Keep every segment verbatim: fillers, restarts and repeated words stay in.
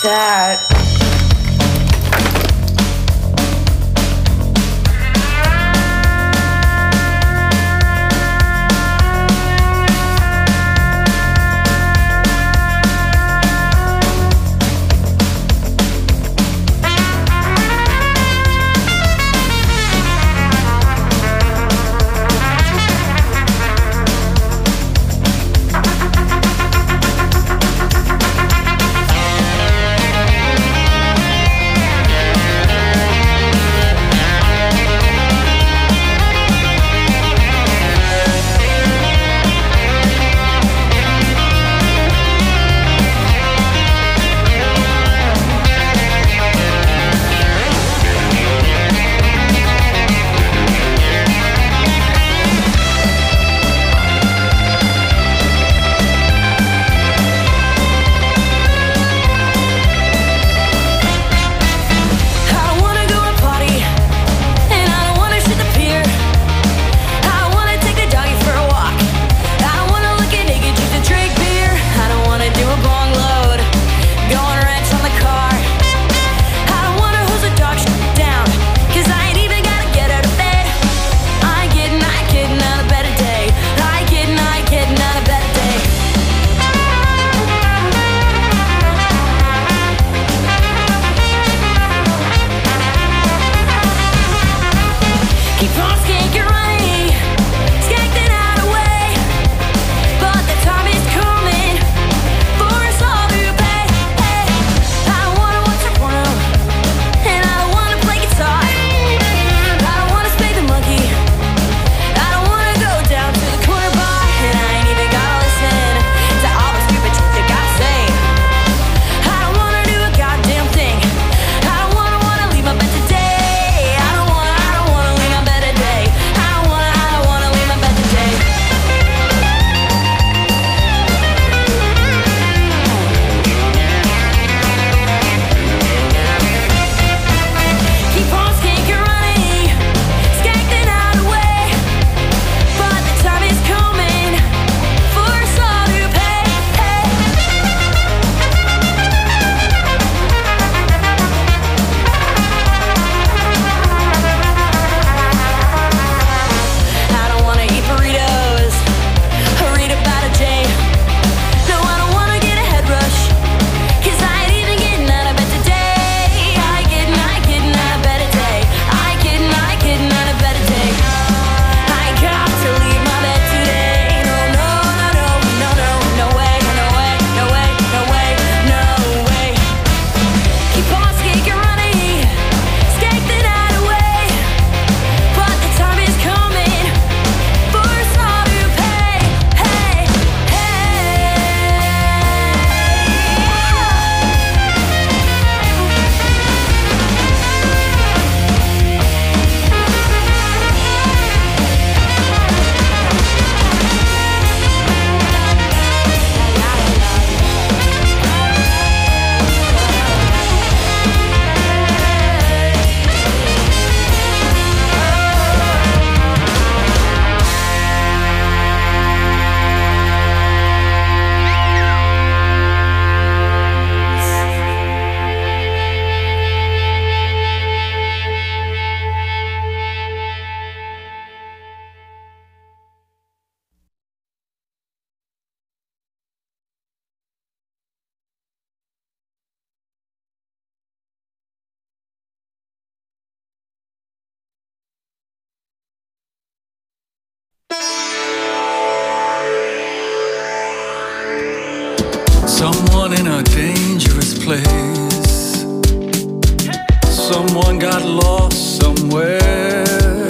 that. Someone in a dangerous place. Someone got lost somewhere.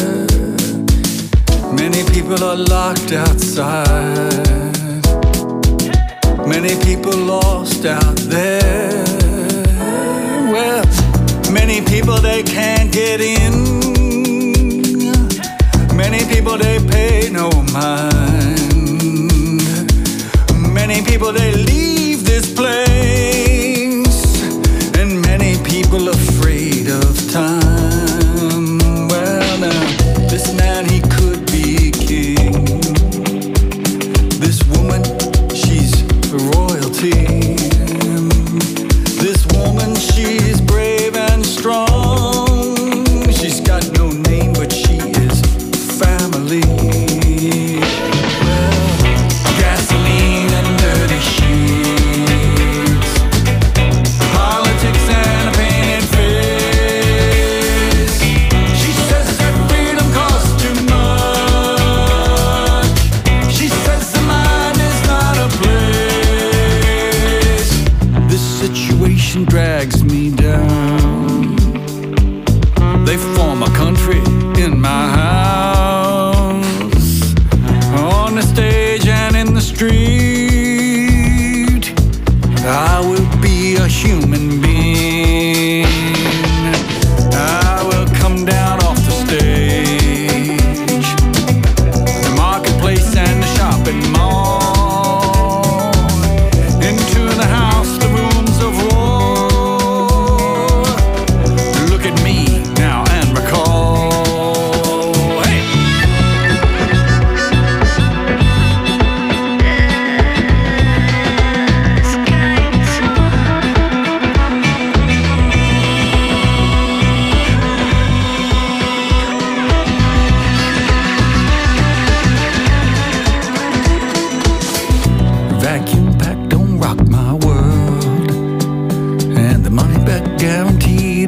Many people are locked outside. Many people lost out there. Well, many people they can't get in. Many people they pay no mind. Many people they leave this place, and many people afraid of time. Well, now this man, he could be king. This woman, she's royalty. This woman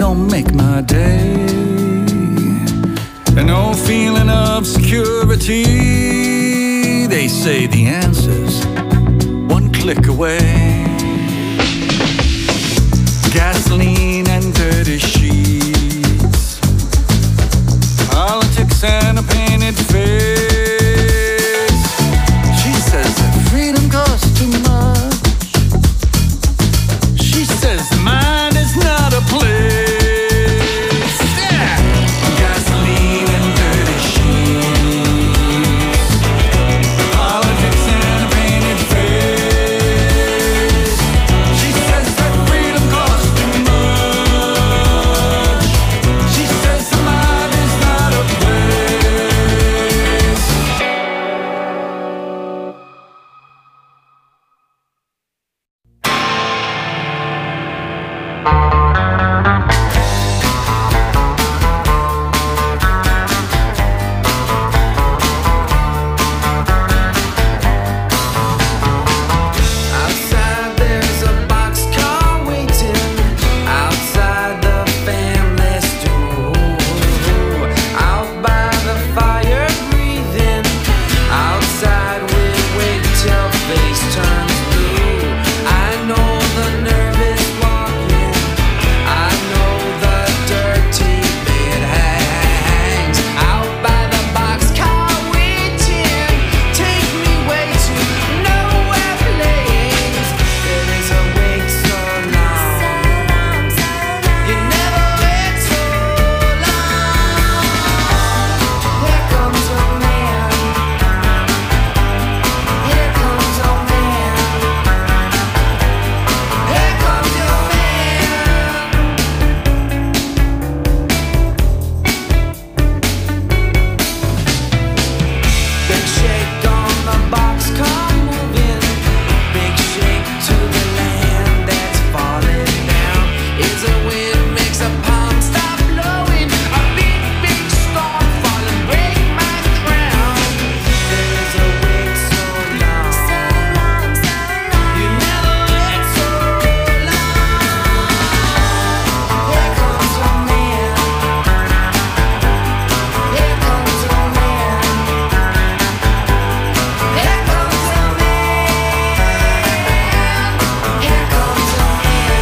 don't make my day. And no feeling of security. They say the answer's one click away. Gasoline and dirty sheets, politics and a painted face. She says that freedom costs too much. She says the mind is not a place. Yeah. Gasoline and dirty sheets, politics and a painted face. She says that freedom costs too much. She says the mind is not a place. Outside there's a boxcar waiting, outside the family store, out by the fire breathing, outside we wait till face turns blue. I know the nervous walking, I know the dirty bed hangs, out by the boxcar waiting, take me way to nowhere place. There is a wait so long, you never wait so long. Here comes a man, here comes a man, here comes your man. Big shake on the boxcar moving, big shake to the land that's falling down. Is a wind makes a palm stop blowing, a big big storm falling break my crown. There is a wait so long, you never wait so long. Here comes a man, here comes a man, here comes a man, here comes a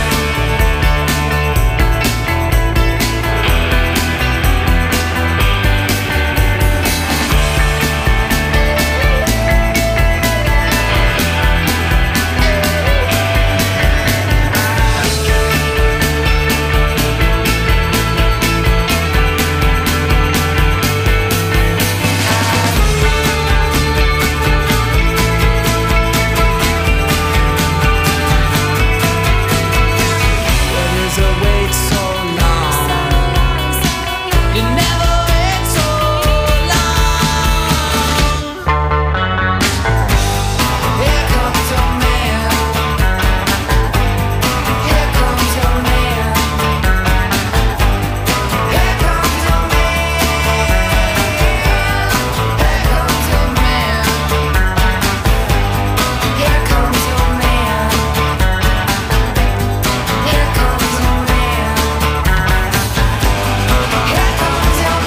There is a wait so long, you never wait so long. Here comes a man, here comes a man, here comes a man, here comes a man, here comes a man, here comes a man, here comes a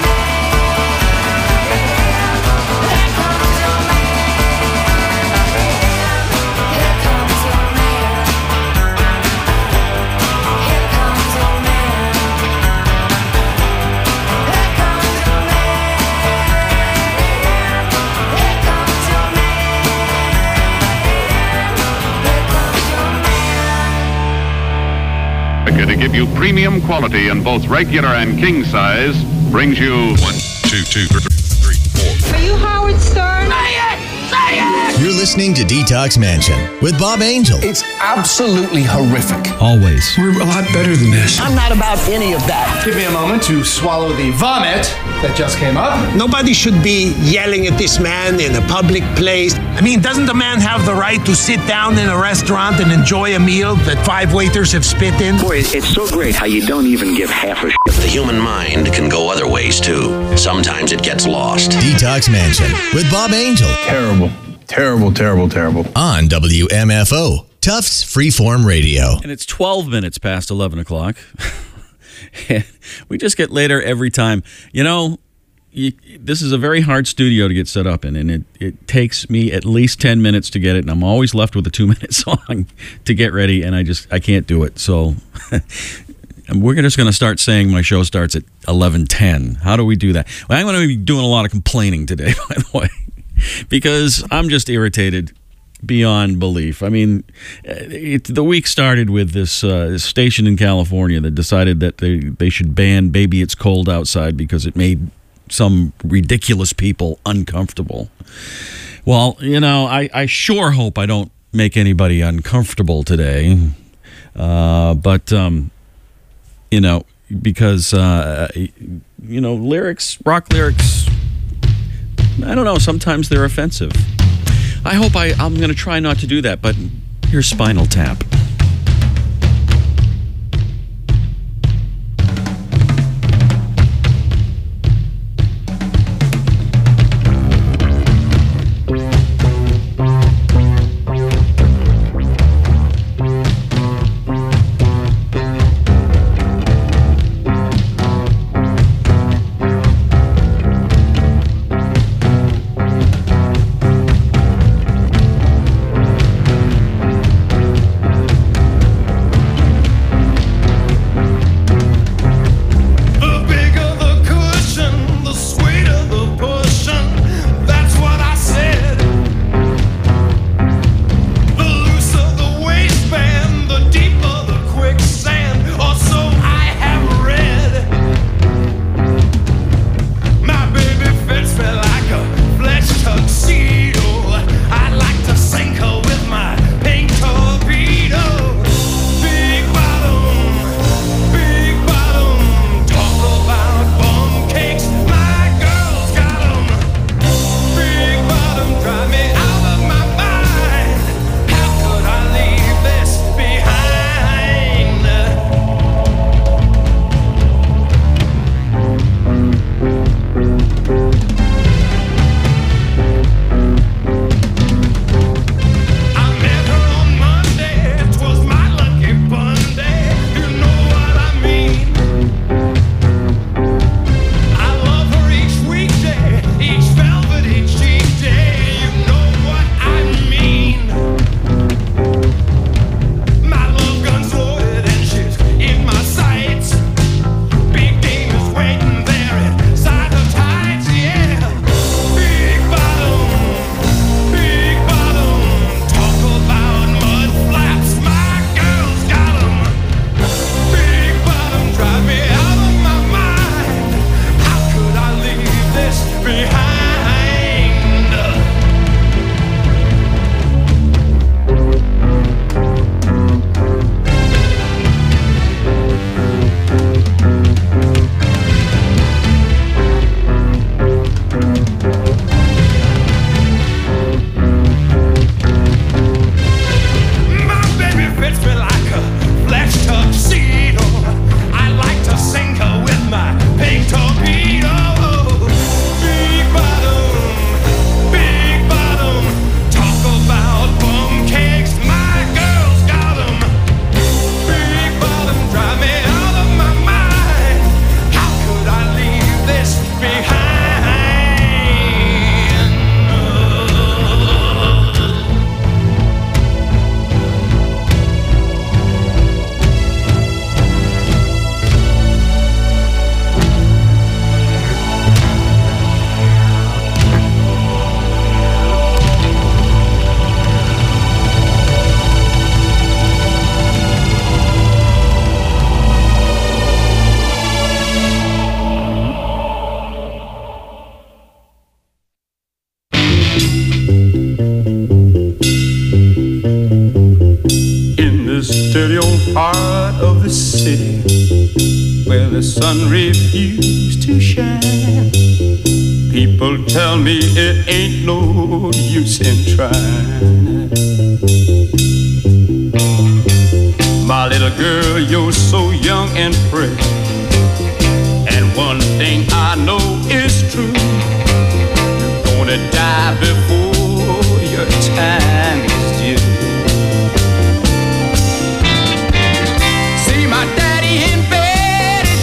To give you premium quality in both regular and king size brings you One, two, two, three, three, four. Are you Howard Stern? You're listening to Detox Mansion with Bob Angel. It's absolutely horrific. Always. We're a lot better than this. I'm not about any of that. Give me a moment to swallow the vomit that just came up. Nobody should be yelling at this man in a public place. I mean, doesn't the man have the right to sit down in a restaurant and enjoy a meal that five waiters have spit in? Boy, it's so great how you don't even give half a shit. The human mind can go other ways too. Sometimes it gets lost. Detox Mansion with Bob Angel. Terrible. Terrible, terrible, terrible. On W M F O, Tufts Freeform Radio. And it's twelve minutes past eleven o'clock. We just get later every time. You know, you, this is a very hard studio to get set up in, and it, it takes me at least ten minutes to get it, and I'm always left with a two-minute song to get ready, and I just I can't do it. So we're just going to start saying my show starts at eleven ten. How do we do that? Well, I'm going to be doing a lot of complaining today, by the way, because I'm just irritated beyond belief. I mean, it, the week started with this uh, station in California that decided that they, they should ban Baby It's Cold Outside because it made some ridiculous people uncomfortable. Well, you know, I, I sure hope I don't make anybody uncomfortable today. Uh, but, um, you know, because, uh, you know, lyrics, rock lyrics, I don't know, sometimes they're offensive. I hope I, I'm going to try not to do that, but here's Spinal Tap. part of the city where the sun refused to shine. People tell me it ain't no use in trying. My little girl, you're so young and pretty, and one thing I know is true: you're gonna die before your time is due. See my daddy in bed,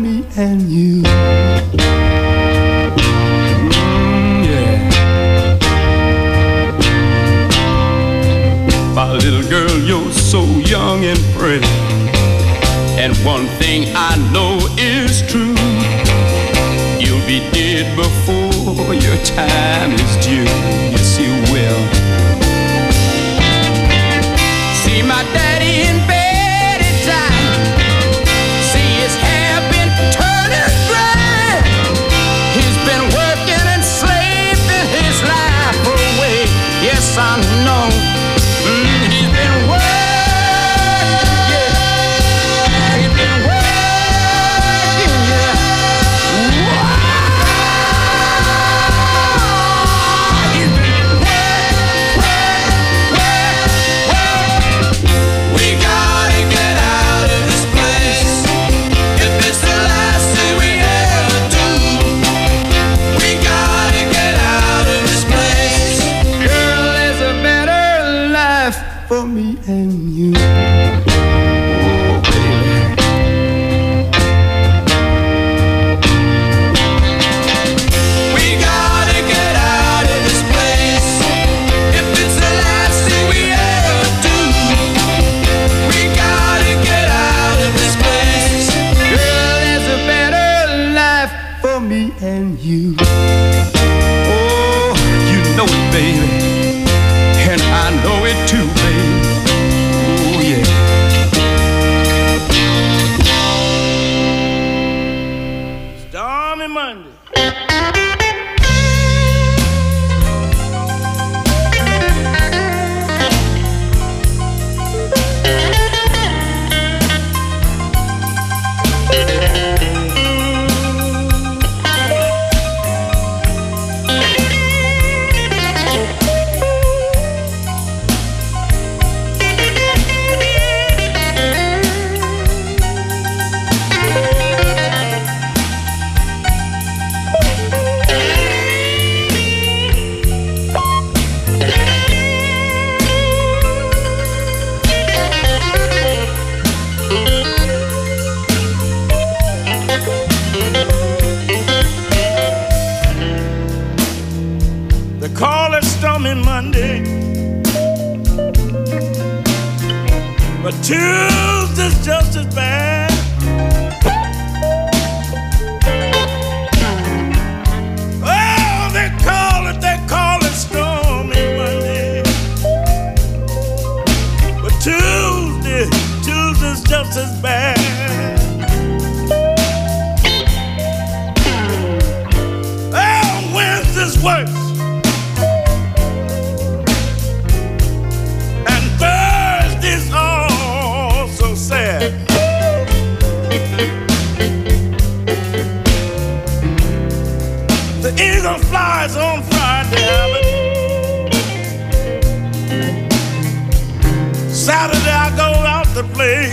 me and you. Mm, yeah. My little girl, you're so young and pretty, and one thing I know is true. You'll be dead before your time is due. Yes, you will. See my daddy in bed at time. See his hair been turning gray. He's been working and slaving his life away. Yes, I know. Mm, he's been working, yeah. He's been working, yeah. Wow. He's been working, working, working. We gotta get out of this place. If it's the last thing we ever do, we gotta get out of this place. Girl, there's a better life for me and you. Oh, baby. We gotta get out of this place. If it's the last thing we ever do, we gotta get out of this place. Girl, there's a better life for me and you. Oh, you know it, baby. And I know it too, baby. Oh, yeah. Stormy Monday. They call it Stormy Monday, but Tuesday's just as bad. Oh, they call it, they call it Stormy Monday, but Tuesday, Tuesday's just as bad. Oh, Wednesday's worse. The eagle flies on Friday. Saturday I go out to play.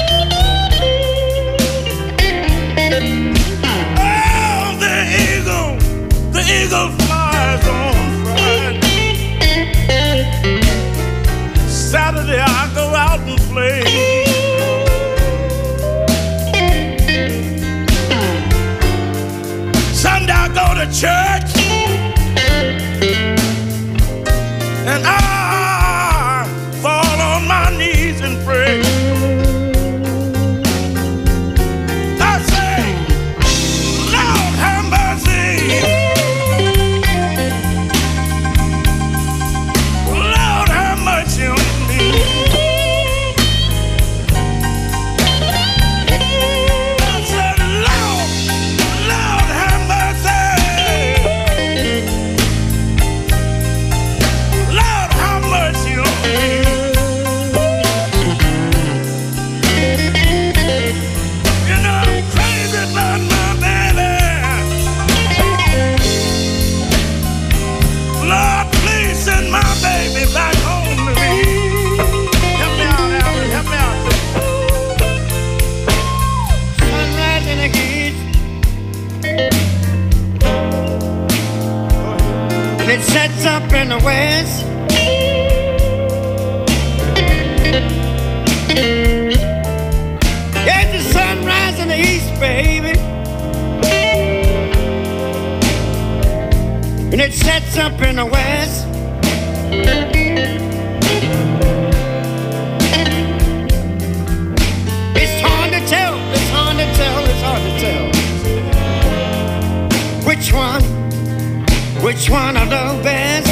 Oh, the eagle, the eagle flies on Friday. Saturday I go out and play. Sunday I go to church, and I fall on my knees and pray. I say, Lord have mercy, Lord have mercy on me. I said, Lord, Lord have mercy. Lord have mercy on me. You know I'm crazy about my baby. Lord, please send my baby back home to me. Help me out, Albert. Help me out. Sunrise in the east, and it sets up in the west. There's the sunrise west and the east, baby. And it sets up in the west. It's hard to tell, it's hard to tell, it's hard to tell. Which one, which one I love best?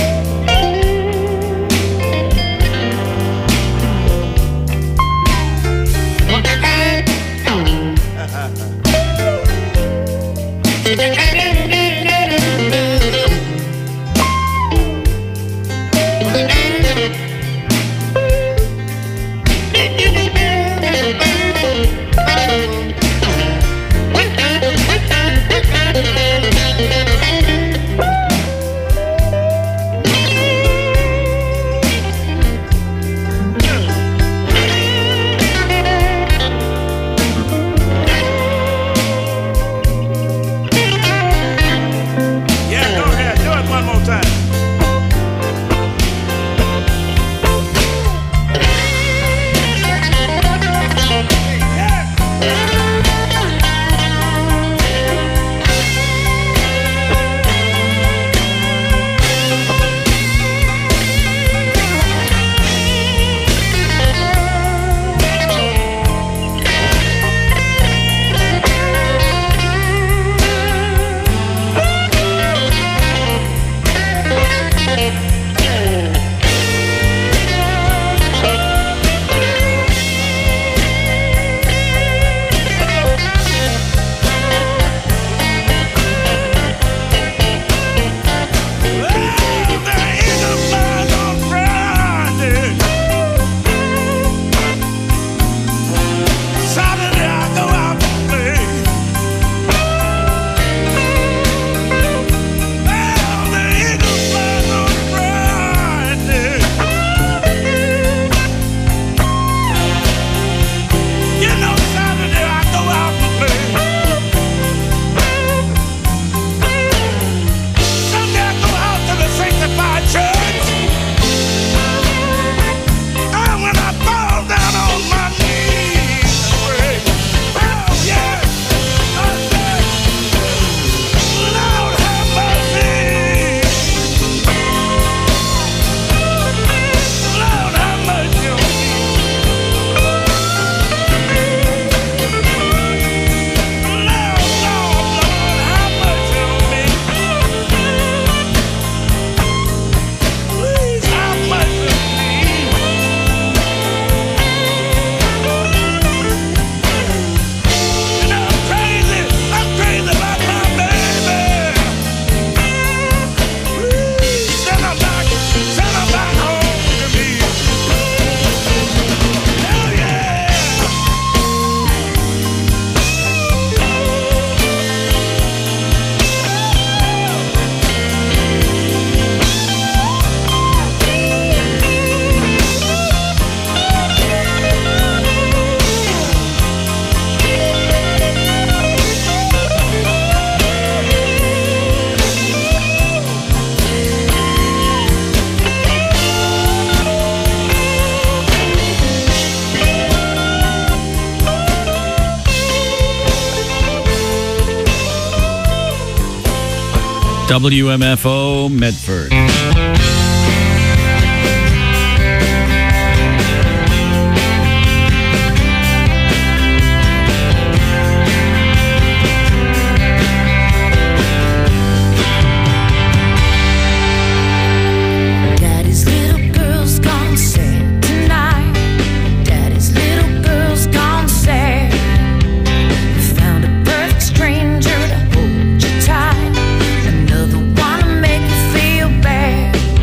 W M F O Medford. Stranger to hold you tight, another one to make you feel bad.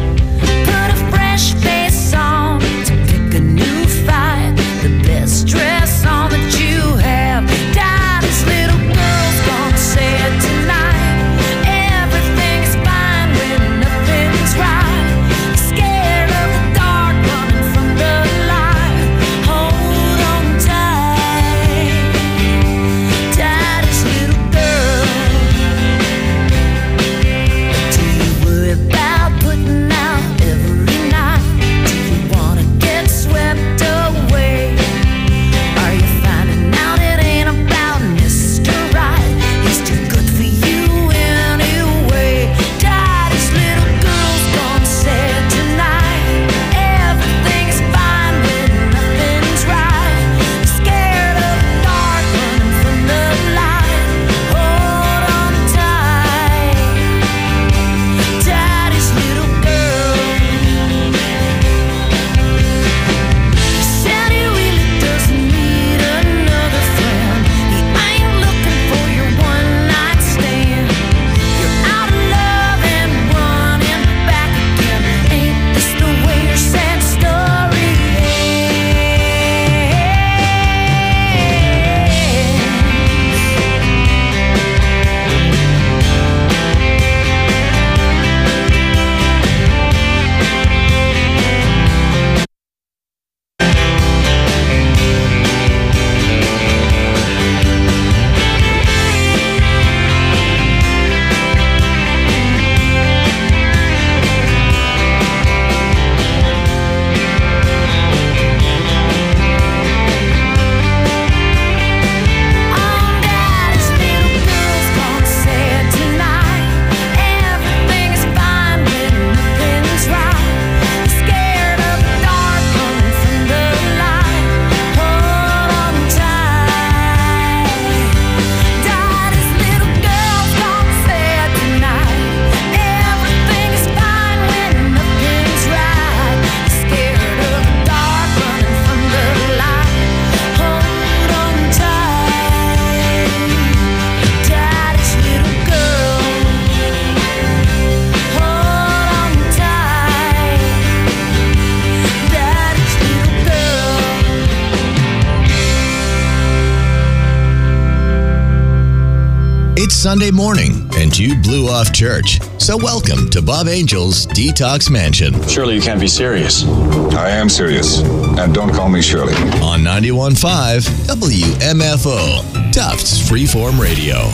It's Sunday morning, and you blew off church. So welcome to Bob Angel's Detox Mansion. Surely you can't be serious. I am serious. And don't call me Shirley. On ninety-one point five W M F O, Tufts Freeform Radio.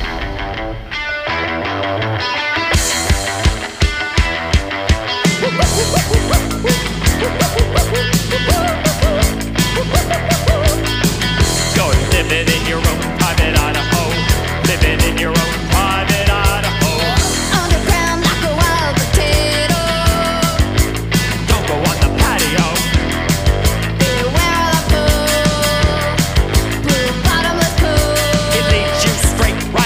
You're living in your own private Idaho. Living in your own private Idaho. Underground like a wild potato. Don't go on the patio. Beware of the pool. Blue bottomless pool. It leads you straight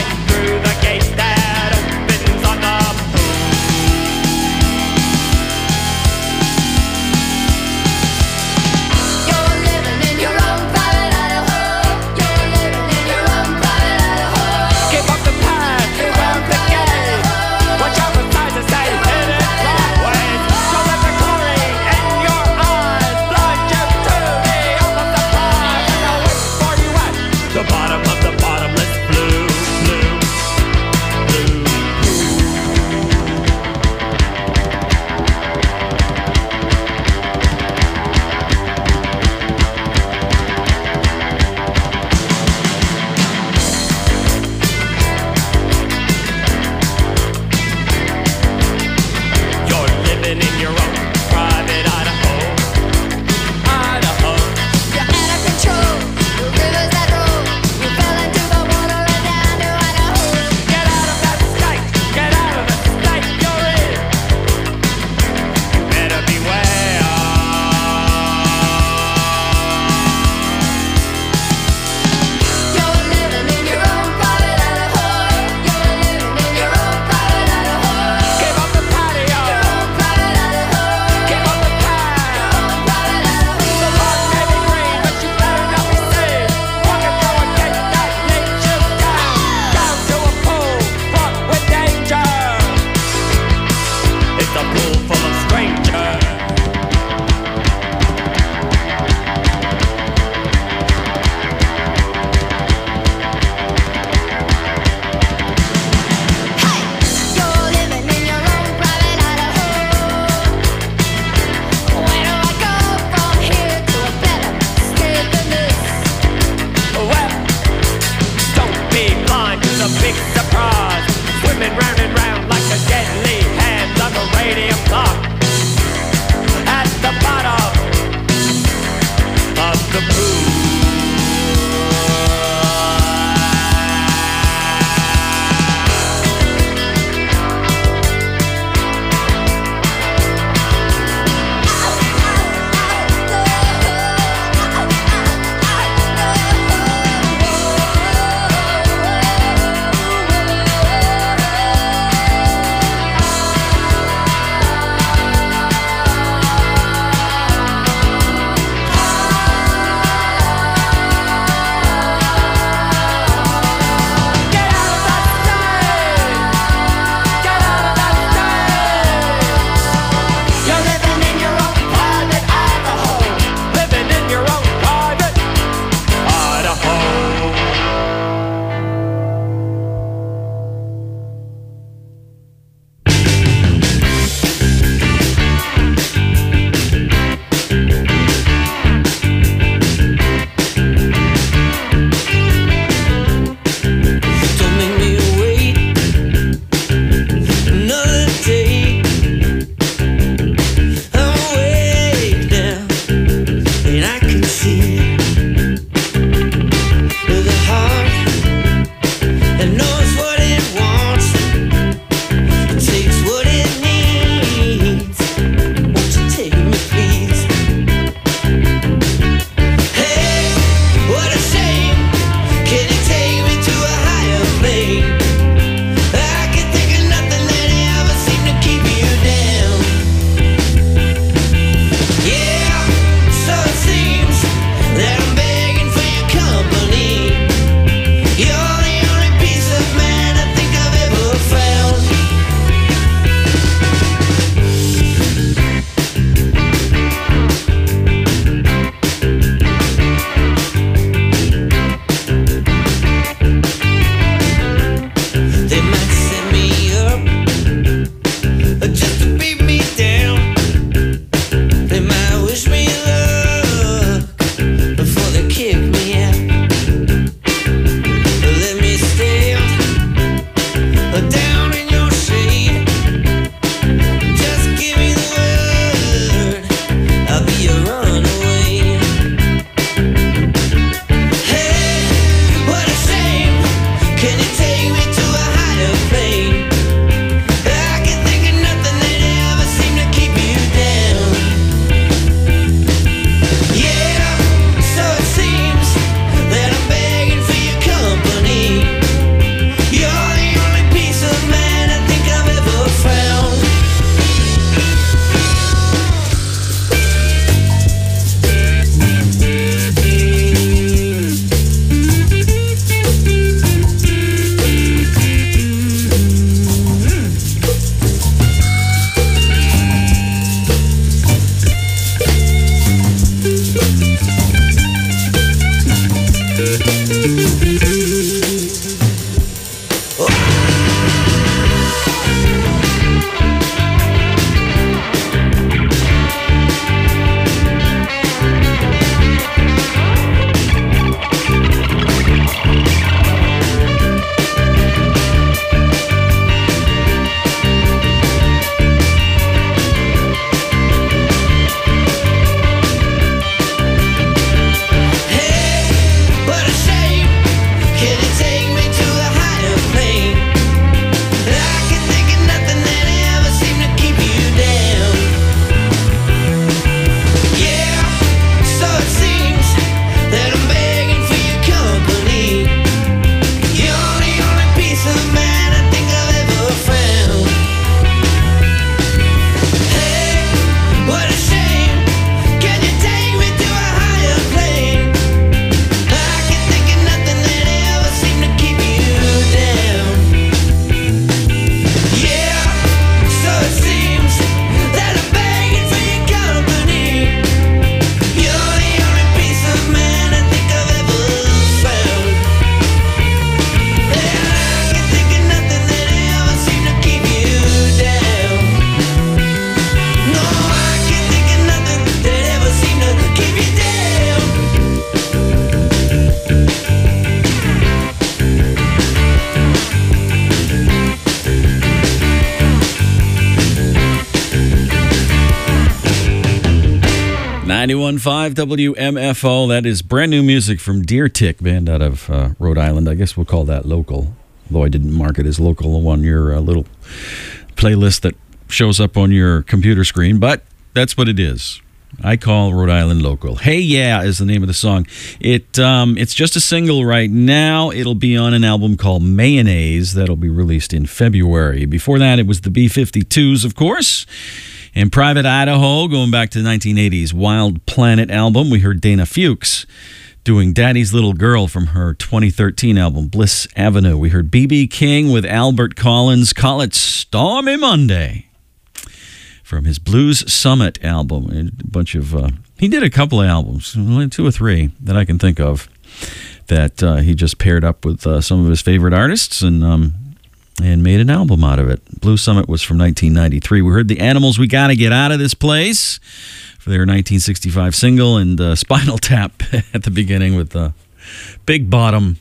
ninety-one point five W M F O. That is brand new music from Deer Tick, band out of uh, Rhode Island. I guess we'll call that local, though I didn't mark it as local on your uh, little playlist that shows up on your computer screen, but that's what it is. I call Rhode Island local. Hey Yeah is the name of the song. It um, It's just a single right now. It'll be on an album called Mayonnaise that'll be released in February. Before that, it was the B fifty-twos, of course. And Private Idaho, going back to the nineteen eighties Wild Planet album. We heard Dana Fuchs doing Daddy's Little Girl from her twenty thirteen album, Bliss Avenue. We heard B B King with Albert Collins, Call It Stormy Monday, from his Blues Summit album. A bunch of, uh, he did a couple of albums, two or three that I can think of, that uh, he just paired up with uh, some of his favorite artists and um, and made an album out of it. Blues Summit was from nineteen ninety-three. We heard The Animals, We Gotta Get Out of This Place, for their nineteen sixty-five single, and uh, Spinal Tap at the beginning with the Big Bottom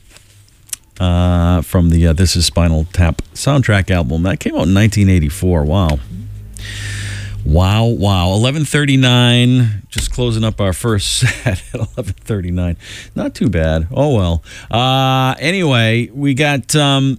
uh, from the uh, This Is Spinal Tap soundtrack album. That came out in nineteen eighty-four. Wow. Wow, wow. eleven thirty-nine, just closing up our first set at eleven thirty-nine. Not too bad. Oh, well. Uh, anyway, we got um,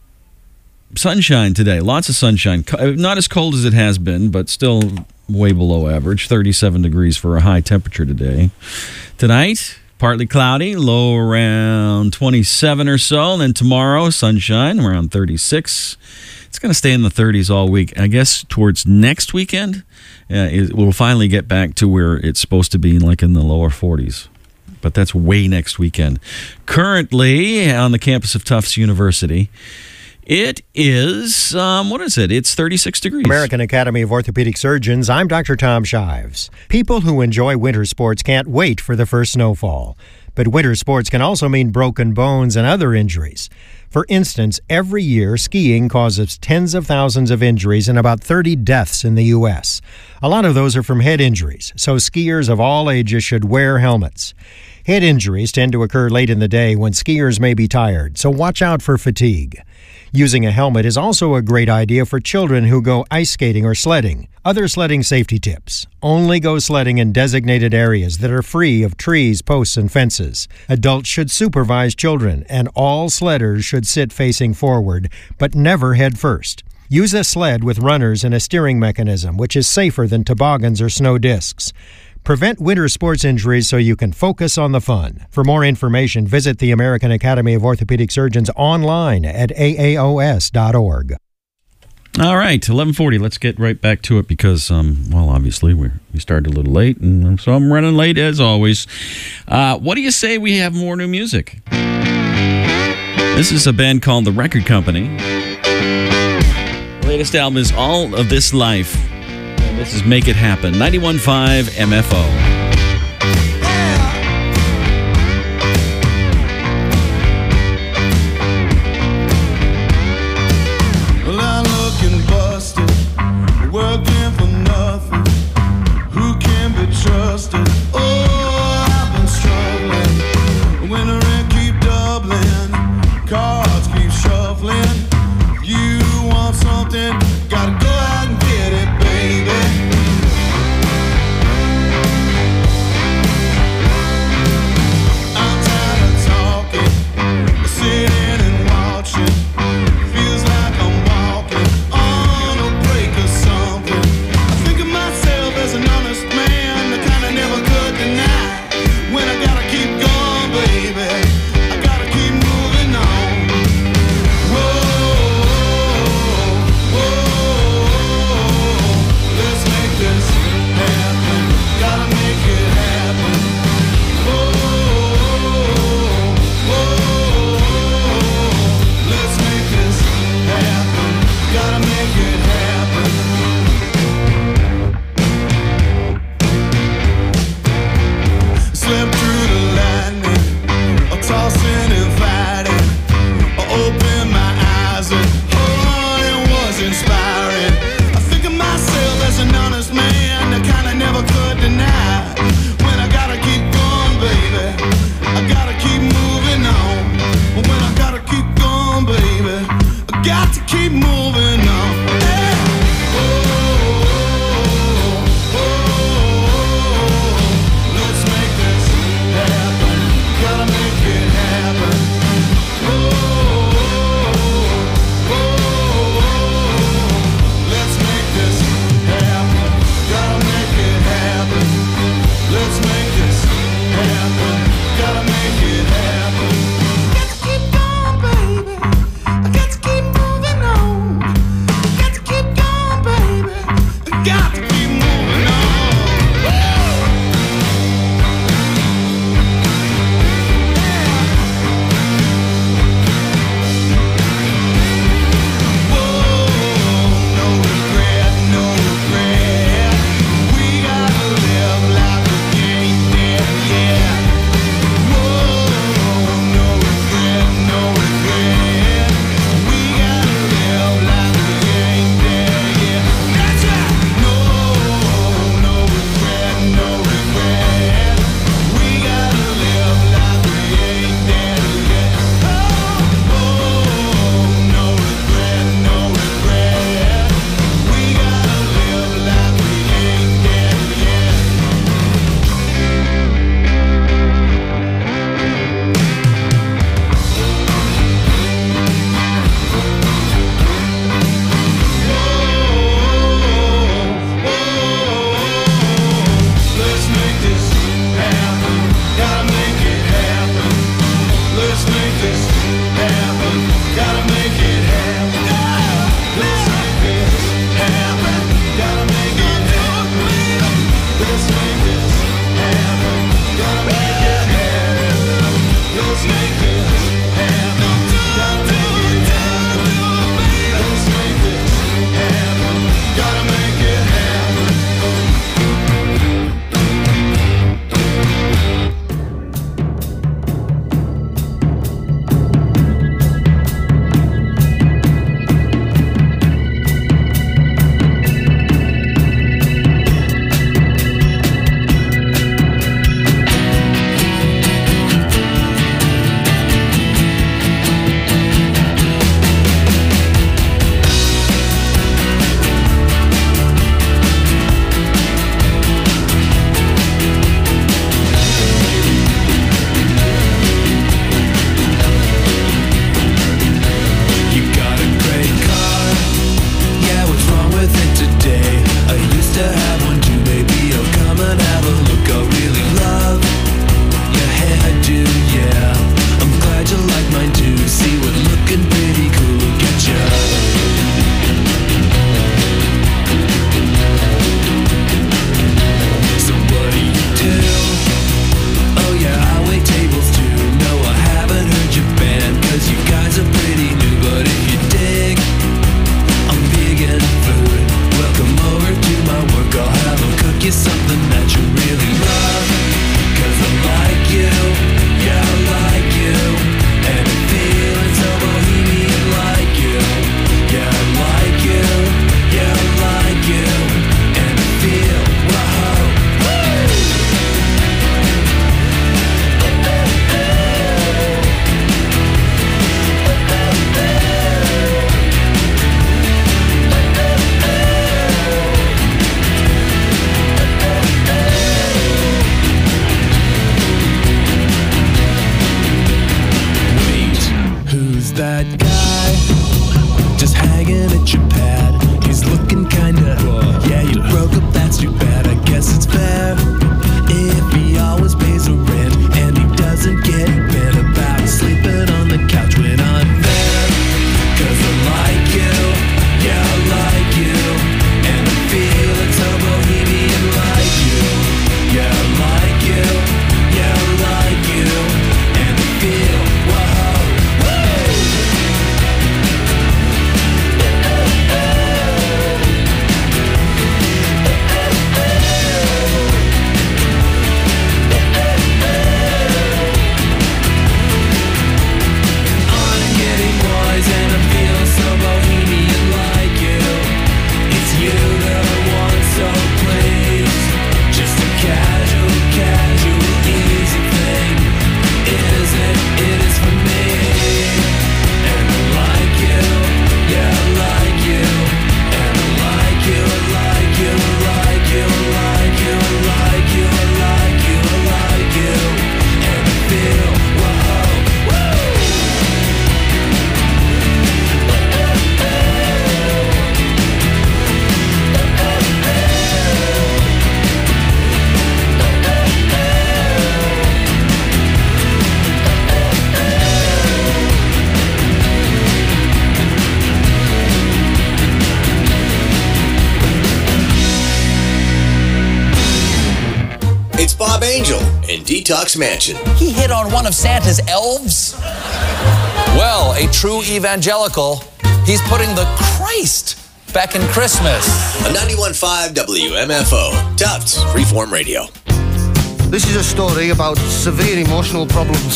sunshine today. Lots of sunshine. Not as cold as it has been, but still way below average. thirty-seven degrees for a high temperature today. Tonight, partly cloudy, low around twenty-seven or so. And then tomorrow, sunshine around thirty-six. It's going to stay in the thirties all week. I guess towards next weekend, uh, it will finally get back to where it's supposed to be, like in the lower forties. But that's way next weekend. Currently, on the campus of Tufts University, it is, um, what is it? It's thirty-six degrees. American Academy of Orthopedic Surgeons, I'm Doctor Tom Shives. People who enjoy winter sports can't wait for the first snowfall. But winter sports can also mean broken bones and other injuries. For instance, every year, skiing causes tens of thousands of injuries and about thirty deaths in the U S. A lot of those are from head injuries, so skiers of all ages should wear helmets. Head injuries tend to occur late in the day when skiers may be tired, so watch out for fatigue. Using a helmet is also a great idea for children who go ice skating or sledding. Other sledding safety tips: only go sledding in designated areas that are free of trees, posts, and fences. Adults should supervise children, and all sledders should sit facing forward, but never head first. Use a sled with runners and a steering mechanism, which is safer than toboggans or snow discs. Prevent winter sports injuries so you can focus on the fun. For more information, visit the American Academy of Orthopedic Surgeons online at A A O S dot org. All right, eleven forty. Let's get right back to it because, um, well, obviously we we started a little late, and so I'm running late as always. Uh, what do you say we have more new music? This is a band called The Record Company. The latest album is All of This Life. And this is Make It Happen. ninety-one point five M F O. looking pretty cool. Look at ya. So what do you do? Oh yeah, I wait tables too. No, I haven't heard your band, cause you guys are pretty new. But if you dig, I'm big in food. Welcome over to my work, I'll have them cook you something that you really love. Cause I like you, yeah I like you. And I'm feeling so bohemian like you. Yeah I like you, yeah I like you. And I feel, wow, who's that guy just hanging at your pad? He's looking kinda, yeah, you broke up, that's too bad. I guess it's fair if he always pays the rent and he doesn't get bent about sleeping on the couch when I'm there. Cause I like you, yeah I like you. And I'm feeling so bohemian like you. Yeah I like you, yeah I like you. And I feel, wow. And I feel so bohemian like you. It's you that I want, so please. Just a casual, casual, easy thing. Is it? It is for me. And I like you, yeah I like you. And I like you, I like you, I like you, I like you, I like you, I like you, I like you. And I feel, wow, woo! It's Bob Angel in Detox Mansion. He hit on one of Santa's elves? Well, a true evangelical, he's putting the Christ back in Christmas. On ninety-one point five W M F O, Tufts Freeform Radio. This is a story about severe emotional problems.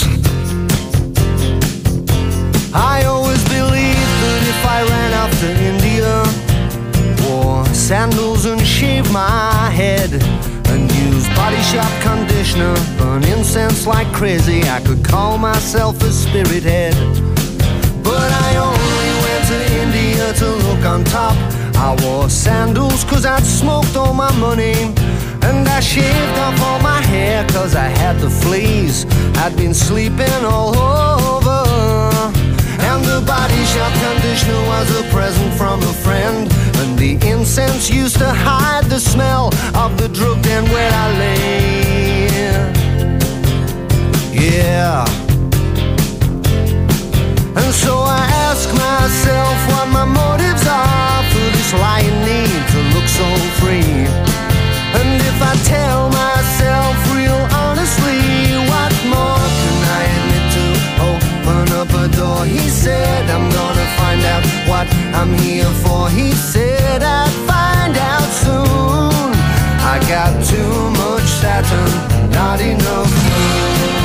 I always believed that if I ran after India, wore sandals and shaved my head, and used body shop conditioner, burn incense like crazy, I could call myself a spirit head. But I only went to India to look on top. I wore sandals cause I'd smoked all my money, and I shaved off all my hair cause I had the fleas. I'd been sleeping all over, and the body shop conditioner was a present from a friend, and the incense used to hide the smell of the drug den where I lay. Yeah. And so I ask myself what my motives are for this lying need to look so free. And if I tell myself real honestly, what more can I admit to? Open up a door, he said, I'm gonna find out what I'm here for. He said I'd find out soon. I got too much Saturn, not enough moon.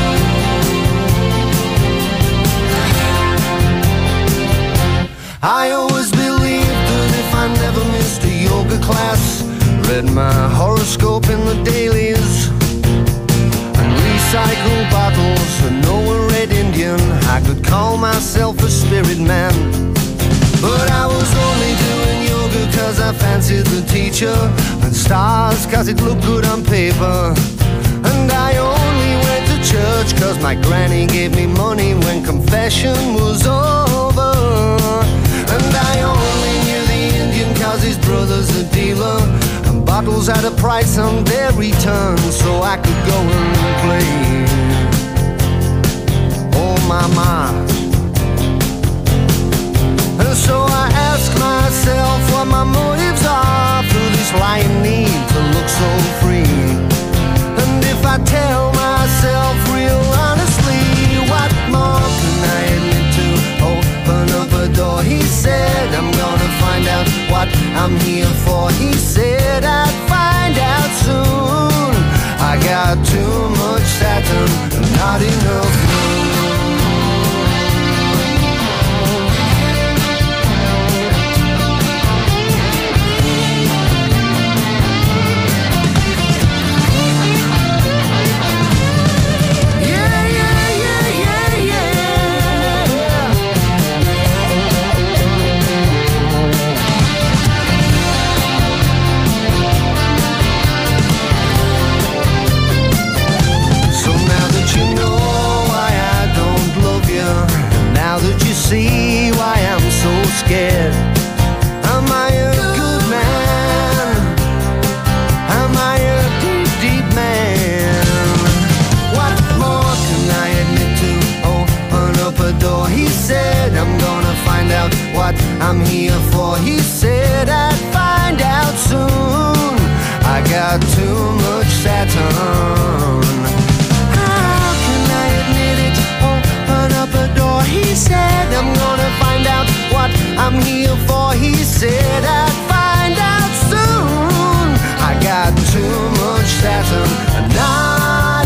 I always believed that if I never missed a yoga class, read my horoscope in the dailies, and recycled bottles and know a red Indian, I could call myself a spirit man. But I was only doing yoga cause I fancied the teacher, and stars cause it looked good on paper. And I only went to church cause my granny gave me money when confession was over. And I only knew the Indian cause his brother's a dealer, and bottles had a price on their return, so I could go and play. Oh my, my. I'm here for. He said I'd find out soon. I got too much Saturn, not enough moon. See why I'm so scared. Am I a good man? Am I a deep, deep man? What more can I admit to? Open up a door. He said I'm gonna find out what I'm here for. He said I'd find out soon. I got too much Saturn. How can I admit it? Open up a door. He said I'm gonna find out what I'm here for. He said I'd find out soon. I got too much Saturn, not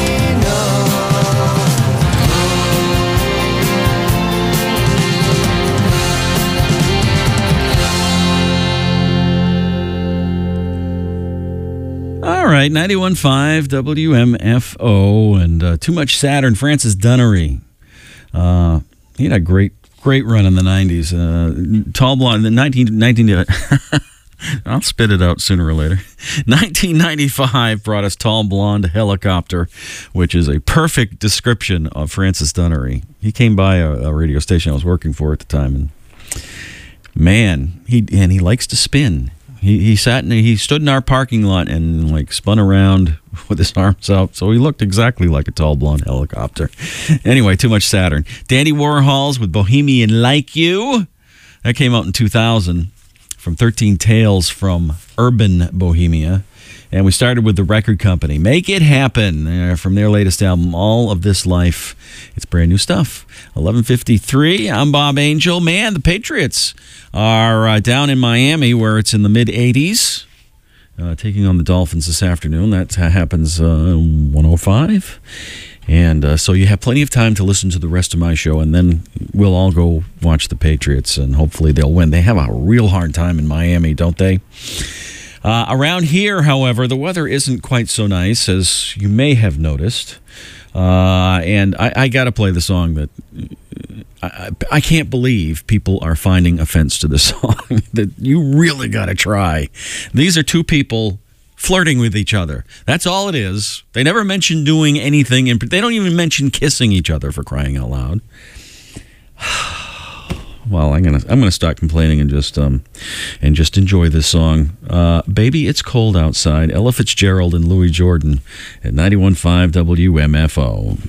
enough. All right, ninety-one point five W M F O and uh, Too Much Saturn, Francis Dunnery. Uh, he had a great, great run in the nineties. Uh, Tall Blonde, the nineteen, nineteen I'll spit it out sooner or later. nineteen ninety-five brought us Tall Blonde Helicopter, which is a perfect description of Francis Dunnery. He came by a, a radio station I was working for at the time, and man, he and he likes to spin. He he sat and he stood in our parking lot and like spun around with his arms out, so he looked exactly like a Tall Blonde Helicopter. Anyway, Too Much Saturn. Dandy Warhols with Bohemian Like You. That came out in two thousand from thirteen Tales from Urban Bohemia. And we started with the record company. Make It Happen uh, from their latest album, All of This Life. It's brand new stuff. eleven fifty-three, I'm Bob Angel. Man, the Patriots are uh, down in Miami where it's in the mid eighties. Uh, taking on the Dolphins this afternoon. That happens uh, one oh five. And uh, so you have plenty of time to listen to the rest of my show, and then we'll all go watch the Patriots, and hopefully they'll win. They have a real hard time in Miami, don't they? Uh, around here, however, the weather isn't quite so nice, as you may have noticed. Uh, and I, I got to play the song that I, I can't believe people are finding offense to this song. That you really got to try. These are two people flirting with each other. That's all it is. They never mention doing anything, and they don't even mention kissing each other, for crying out loud. Well, I'm gonna I'm gonna stop complaining and just um and just enjoy this song. Uh, Baby, It's Cold Outside. Ella Fitzgerald and Louis Jordan at ninety-one point five W M F O.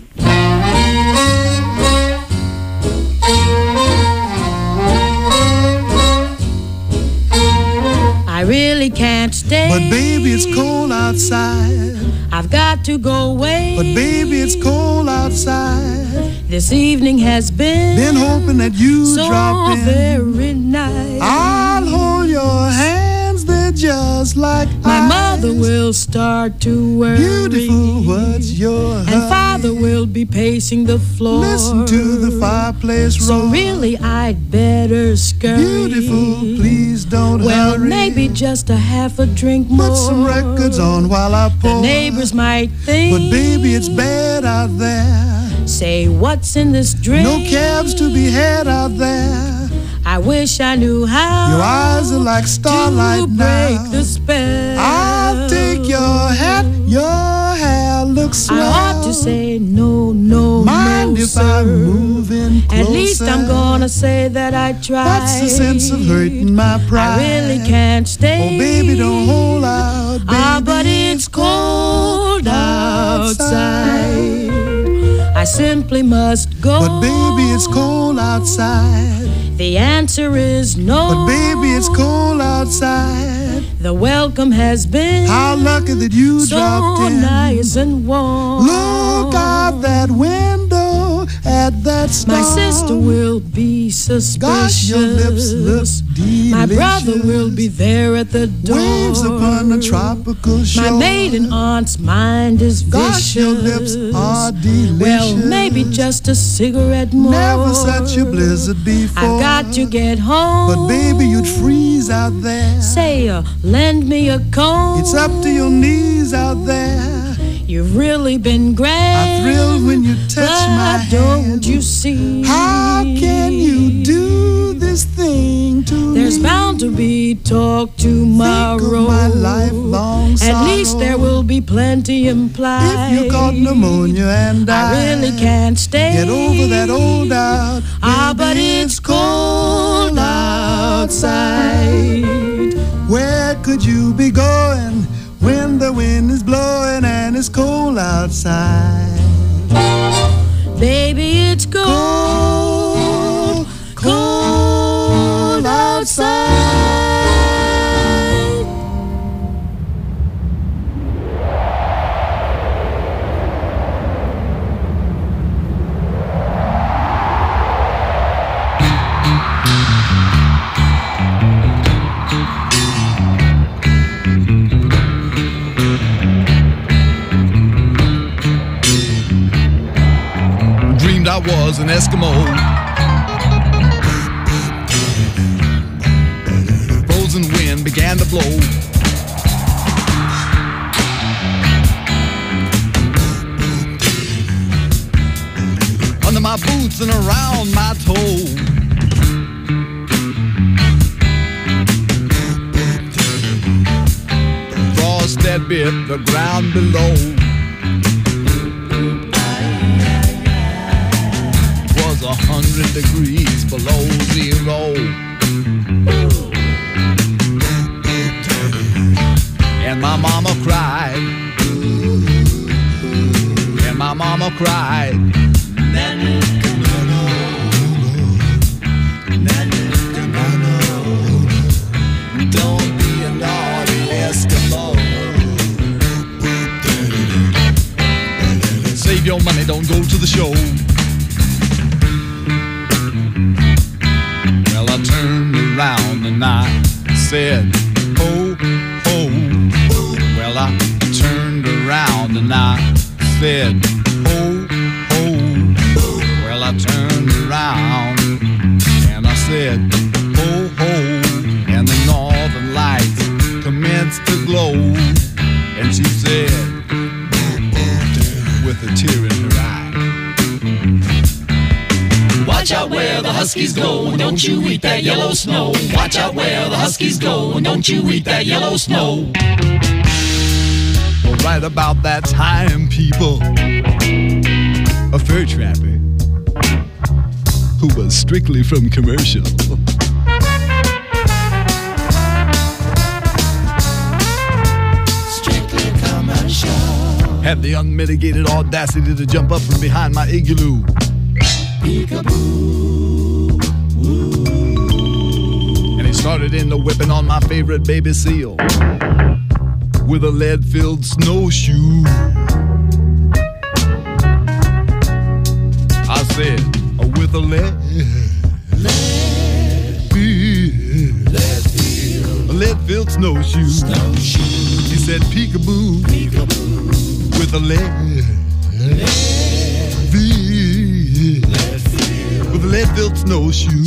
I really can't stay. But baby, it's cold outside. I've got to go away. But baby, it's cold outside. This evening has been Been hoping that you so drop in. very nice. I'll hold your hands, they're just like My ice. mother will start to worry. Beautiful, what's your And hurry? father will be pacing the floor. Listen to the fireplace roar. So really I'd better scurry. Beautiful, please don't Well, hurry. maybe just a half a drink more. Put some records on while I pour. The neighbors might think. But baby, it's bad out there. Say, what's in this drink? No cabs to be had out there. I wish I knew how. Your eyes are like starlight to break now. the spell. I'll take your hat, your hair looks swell. I ought to say no, no, Mind no, if sir. I'm moving closer? At least I'm gonna say that I tried. What's the sense of hurting my pride? I really can't stay. Oh, baby, don't hold out, baby. Ah, but it's cold outside. I simply must go. But baby, it's cold outside. The answer is no. But baby, it's cold outside. The welcome has been How lucky that you so dropped in. nice and warm. Look out that window. at that star. My sister will be suspicious. Gosh, your lips look delicious. My brother will be there at the door. Waves upon a tropical shore. My maiden aunt's mind is vicious. Gosh, your lips are delicious. Well, maybe just a cigarette more. Never such a blizzard before. I've got to get home. But baby, you'd freeze out there. Say, uh, lend me a comb. It's up to your knees out there. You've really been great. I thrill when you touch but my hand. Don't you see? How can you do this thing to me? There's bound to be talk tomorrow. Think of my lifelong sorrow. At least there will be plenty implied. If you caught pneumonia and I, I really can't stay. Get over that old doubt. Ah, but it's cold outside. Where could you be going when the wind is blowing and it's cold outside? Baby, it's cold, cold outside. I was an Eskimo. Frozen wind began to blow. Under my boots and around my toe. Frost that bit the ground below. A hundred degrees below zero. And my mama cried. And my mama cried. Don't be a naughty Eskimo. Save your money, don't go to the show. Well, I turned around and I said, ho, ho. Well, I turned around and I said, ho, ho. Well, I turned around and I said, ho, ho. And the northern lights commenced to glow. And she said, with a tear in her eye, watch out where the Huskies go, and don't you eat that yellow snow. Watch out where the Huskies go, and don't you eat that yellow snow. Well, right about that time, people, a fur trapper who was strictly from commercial Strictly commercial had the unmitigated audacity to jump up from behind my igloo. Peekaboo. And he started in the whipping on my favorite baby seal with a lead-filled snowshoe. I said, with a lead, lead-filled, lead-filled, a lead-filled snowshoe. snowshoe. He said, peekaboo, peekaboo, with a lead, lead-filled, with a lead-filled snowshoe.